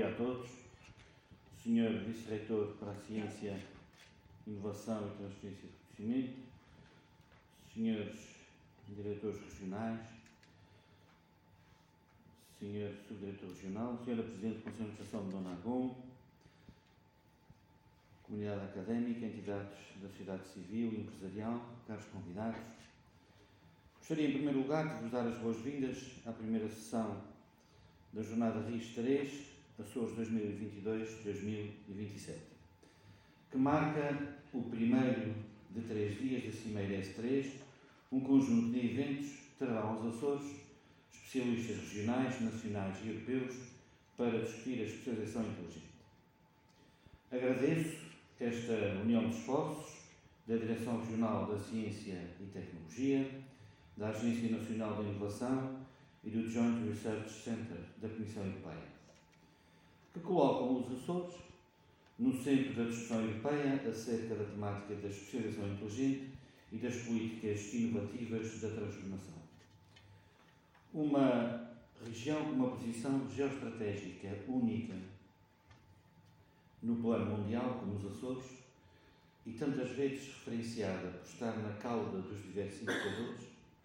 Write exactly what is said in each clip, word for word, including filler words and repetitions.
dia a todos. senhor Vice-Reitor para a Ciência, Inovação e Transferência de Conhecimento, senhores Diretores Regionais, senhor Subdiretor Regional, senhora Presidente do Conselho de Administração de Dona Argon, comunidade académica, entidades da sociedade civil e empresarial, caros convidados. Gostaria, em primeiro lugar, de vos dar as boas-vindas à primeira sessão da Jornada R I S três, Açores dois mil e vinte e dois a dois mil e vinte e sete, que marca o primeiro de três dias da Cimeira S três, um conjunto de eventos que trarão aos Açores especialistas regionais, nacionais e europeus para discutir a especialização inteligente. Agradeço esta união de esforços da Direção Regional da Ciência e Tecnologia, da Agência Nacional de Inovação e do Joint Research Center da Comissão Europeia, que colocam os Açores no centro da discussão europeia acerca da temática da especialização inteligente e das políticas inovativas da transformação. Uma região com uma posição geoestratégica única no plano mundial, como os Açores, e tantas vezes referenciada por estar na cauda dos diversos indicadores,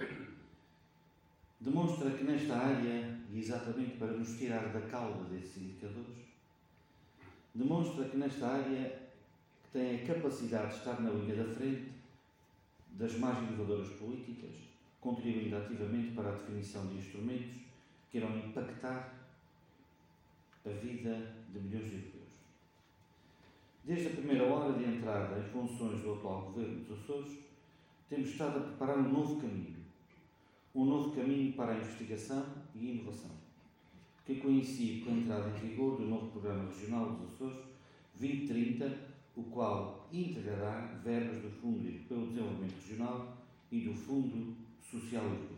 demonstra que nesta área, e exatamente para nos tirar da cauda desses indicadores, demonstra que nesta área que tem a capacidade de estar na linha da frente das mais inovadoras políticas, contribuindo ativamente para a definição de instrumentos que irão impactar a vida de milhões de europeus. Desde a primeira hora de entrada em funções do atual Governo dos Açores, temos estado a preparar um novo caminho. Um novo caminho para a investigação e inovação, que coincide com a entrada em vigor do novo Programa Regional dos Açores vinte trinta, o qual integrará verbas do Fundo Europeu de Desenvolvimento Regional e do Fundo Social Europeu.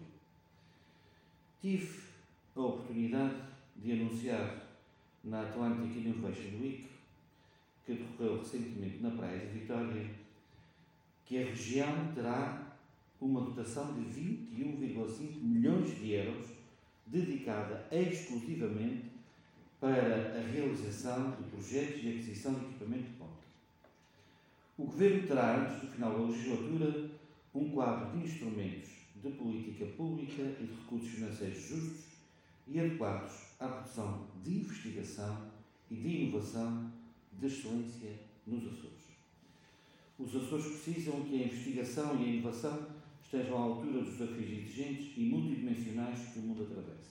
Tive a oportunidade de anunciar na Atlantic Innovation Week, que decorreu recentemente na Praia de Vitória, que a região terá uma dotação de vinte e um vírgula cinco milhões de euros dedicada exclusivamente para a realização de projetos de aquisição de equipamento de ponta. O Governo terá, antes do final da legislatura, um quadro de instrumentos de política pública e de recursos financeiros justos e adequados à produção de investigação e de inovação de excelência nos Açores. Os Açores precisam que a investigação e a inovação estejam à altura dos desafios exigentes e multidimensionais que o mundo atravessa.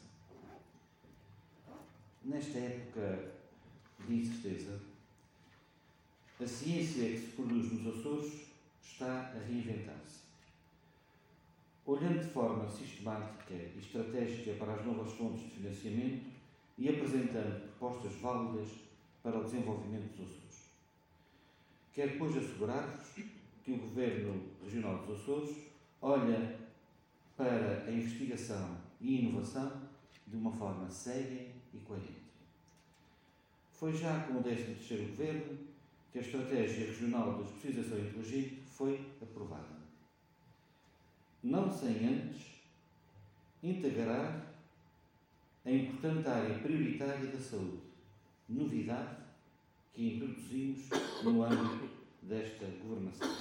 Nesta época de incerteza, a ciência que se produz nos Açores está a reinventar-se. Olhando de forma sistemática e estratégica para as novas fontes de financiamento e apresentando propostas válidas para o desenvolvimento dos Açores. Quero, pois, assegurar-vos que o Governo Regional dos Açores olha para a investigação e inovação de uma forma séria e coerente. Foi já com o décimo terceiro Governo que a Estratégia Regional de Especialização Inteligente foi aprovada. Não sem antes integrar a importante área prioritária da saúde, novidade que introduzimos no âmbito desta governação.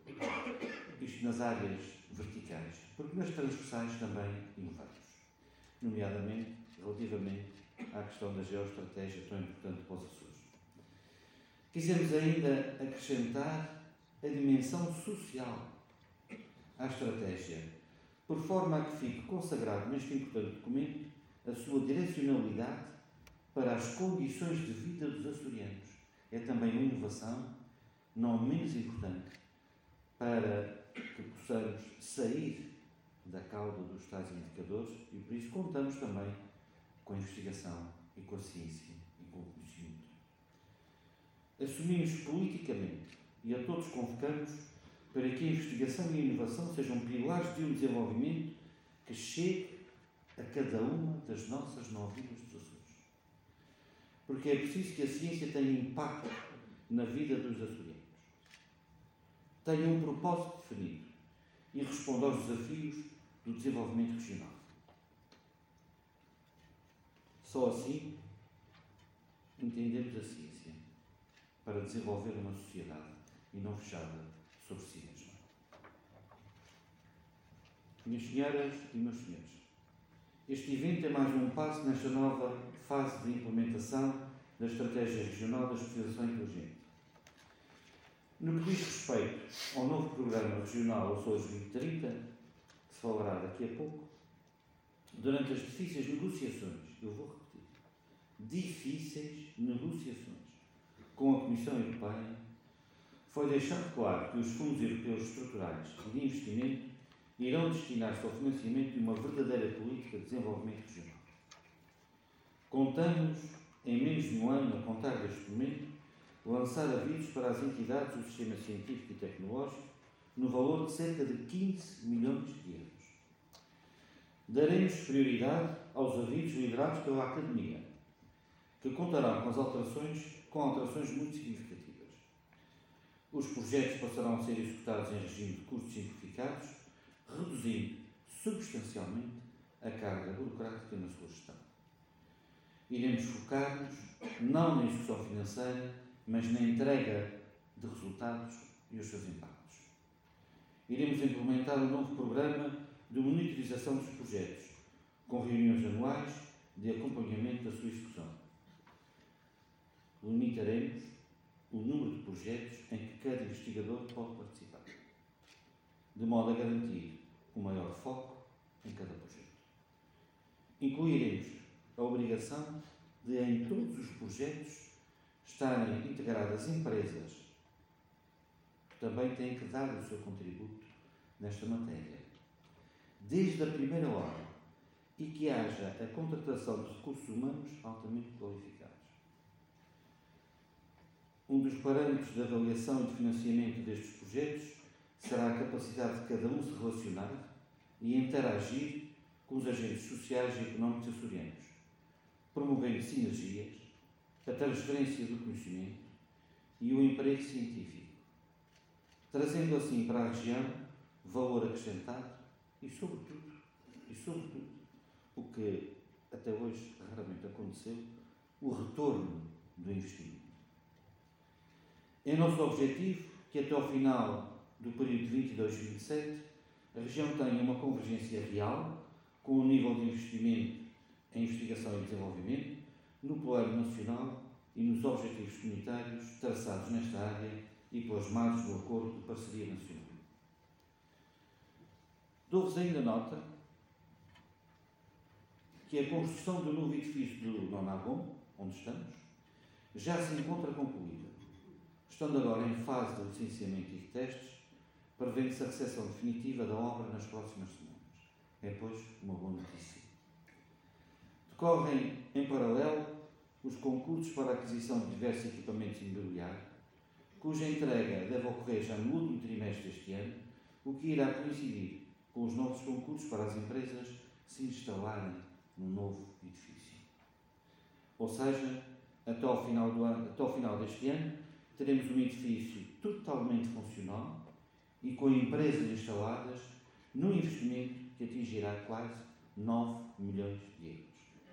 Isto nas áreas verticais, porque nas transversais também inovamos, nomeadamente relativamente à questão da geoestratégia tão importante para os Açores. Quisemos ainda acrescentar a dimensão social à estratégia, por forma a que fique consagrado neste importante documento a sua direcionalidade para as condições de vida dos açorianos. É também uma inovação não menos importante para que possamos sair da cauda dos tais indicadores e por isso contamos também com a investigação e com a ciência e com o conhecimento. Assumimos politicamente e a todos convocamos para que a investigação e a inovação sejam pilares de um desenvolvimento que chegue a cada uma das nossas nove ilhas dos Açores. Porque é preciso que a ciência tenha impacto na vida dos açorianos, tenha um propósito definido e responda aos desafios do desenvolvimento regional. Só assim entendemos a ciência para desenvolver uma sociedade e não fechada sobre si mesma. Minhas senhoras e meus senhores, este evento é mais um passo nesta nova fase de implementação da Estratégia Regional da Especialização Inteligente. No que diz respeito ao novo Programa Regional Açores vinte trinta, que se falará daqui a pouco, durante as difíceis negociações, eu vou repetir, difíceis negociações com a Comissão Europeia, foi deixado claro que os fundos europeus estruturais de investimento irão destinar-se ao financiamento de uma verdadeira política de desenvolvimento regional. Contamos, em menos de um ano, a contar deste momento, lançar avisos para as entidades do sistema científico e tecnológico no valor de cerca de quinze milhões de euros. Daremos prioridade aos avisos liderados pela Academia, que contarão com as alterações, com alterações muito significativas. Os projetos passarão a ser executados em regime de custos simplificados, reduzindo substancialmente a carga burocrática na sua gestão. Iremos focar-nos não na execução financeira, mas na entrega de resultados e os seus impactos. Iremos implementar um novo programa de monitorização dos projetos, com reuniões anuais de acompanhamento da sua execução. Limitaremos o número de projetos em que cada investigador pode participar, de modo a garantir o maior foco em cada projeto. Incluiremos a obrigação de, em todos os projetos, estarem integradas empresas que também têm que dar o seu contributo nesta matéria, desde a primeira hora, e que haja a contratação de recursos humanos altamente qualificados. Um dos parâmetros de avaliação e de financiamento destes projetos será a capacidade de cada um se relacionar e interagir com os agentes sociais e económicos açorianos, promovendo sinergias, a transferência do conhecimento e o emprego científico, trazendo assim para a região valor acrescentado e, sobretudo, e sobretudo, o que até hoje raramente aconteceu, o retorno do investimento. É nosso objetivo que até ao final do período de vinte e dois a vinte e sete a região tenha uma convergência real com o nível de investimento em investigação e desenvolvimento no plano nacional e nos objetivos comunitários traçados nesta área e pelas margens do Acordo de Parceria Nacional. Dou-vos ainda nota que a construção do novo edifício do Nonabon, onde estamos, já se encontra concluída, estando agora em fase de licenciamento e de testes, prevendo-se a recepção definitiva da obra nas próximas semanas. É, pois, uma boa notícia. Decorrem, em paralelo, os concursos para a aquisição de diversos equipamentos imobiliários, cuja entrega deve ocorrer já no último trimestre deste ano, o que irá coincidir com os novos concursos para as empresas se instalarem no novo edifício. Ou seja, até ao final, do ano, até ao final deste ano, teremos um edifício totalmente funcional e com empresas instaladas num investimento que atingirá quase nove milhões de euros.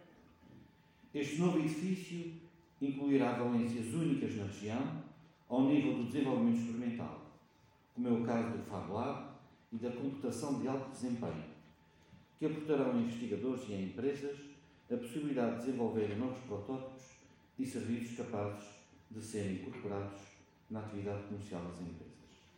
Este novo edifício incluirá valências únicas na região ao nível do desenvolvimento experimental, como é o caso do Fab Lab e da computação de alto desempenho, que aportarão a investigadores e a empresas a possibilidade de desenvolver novos protótipos e serviços capazes de serem incorporados na atividade comercial das empresas.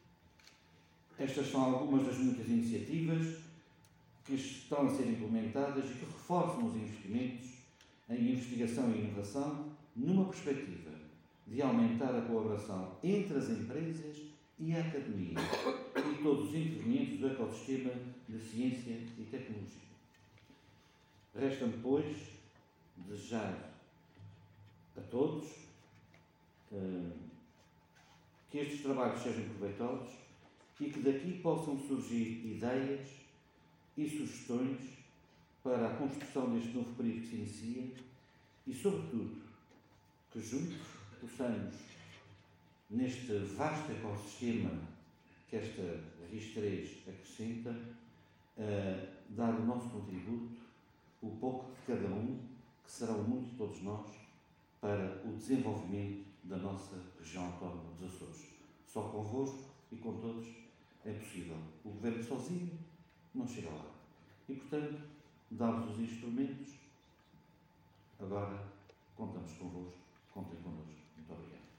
Estas são algumas das muitas iniciativas que estão a ser implementadas e que reforçam os investimentos em investigação e inovação numa perspectiva de aumentar a colaboração entre as empresas e a academia e todos os intervenientes do ecossistema de ciência e tecnologia. Resta-me, pois, desejar a todos uh, que estes trabalhos sejam proveitosos e que daqui possam surgir ideias e sugestões para a construção deste novo período que se inicia e, sobretudo, que juntos possamos, neste vasto ecossistema que esta R I S três acrescenta, uh, dar o nosso contributo, o pouco de cada um, que será o muito de todos nós, para o desenvolvimento da nossa região autónoma dos Açores. Só convosco e com todos é possível. O Governo sozinho não chega lá. E, portanto, dá-vos os instrumentos. Agora, contamos convosco. Contem connosco. Muito obrigado.